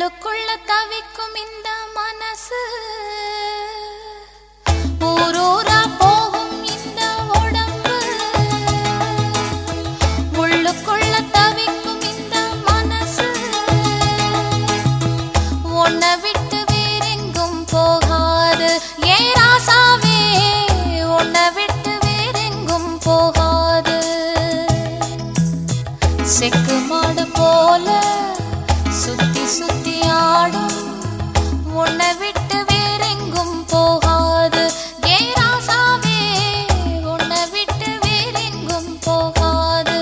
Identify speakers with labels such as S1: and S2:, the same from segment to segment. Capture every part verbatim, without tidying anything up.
S1: உள்ளுக்குள்ள தவிக்கும் இந்த மனசு ஊரூரா போகும் இந்த உடம்பு உள்ளுக்குள்ள தவிக்கும் இந்த மனசு உன்னை விட்டு வேறெங்கும் போகாது ஏ ராசாவே உன்னை விட்டு வேறெங்கும் போகாது செக்கு மாடு போல சுத்தி சுத்தி ஆடும் உன்னை விட்டு வேறெங்கும் போகாது ஏ ராசாவே உன்னை விட்டு வேறெங்கும் போகாது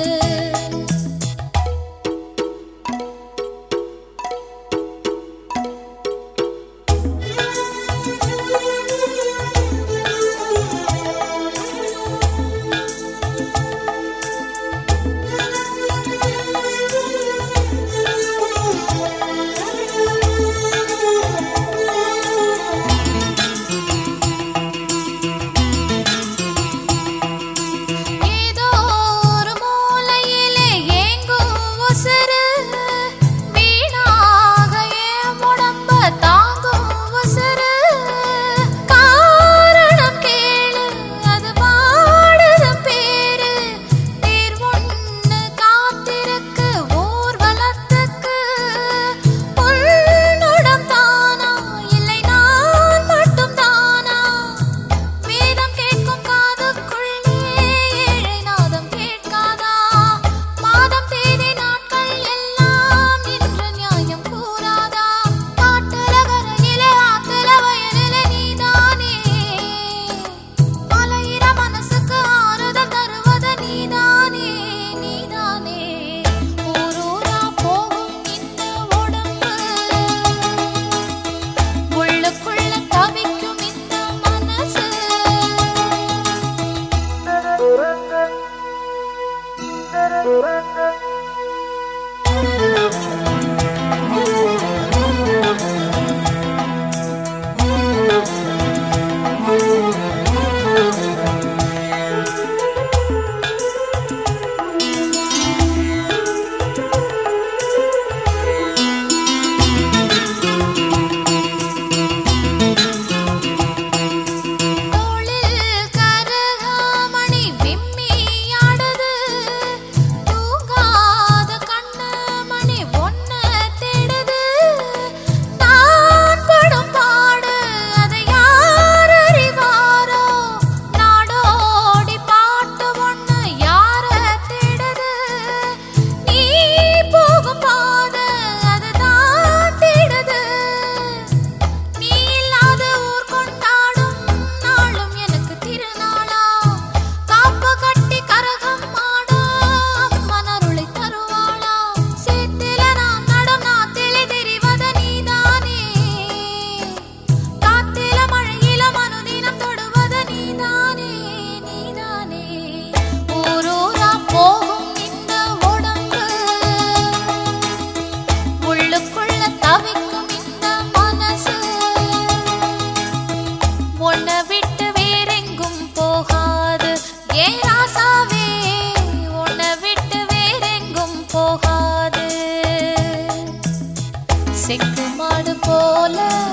S1: செக்கு மாடு போல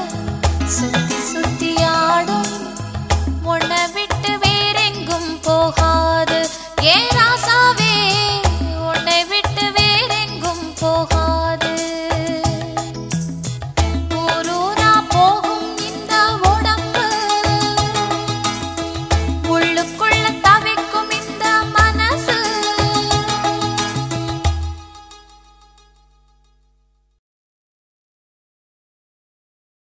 S1: சுத்தி சுத்தி ஆடும் உன்னை விட்டு வேறெங்கும் போகாது ஏ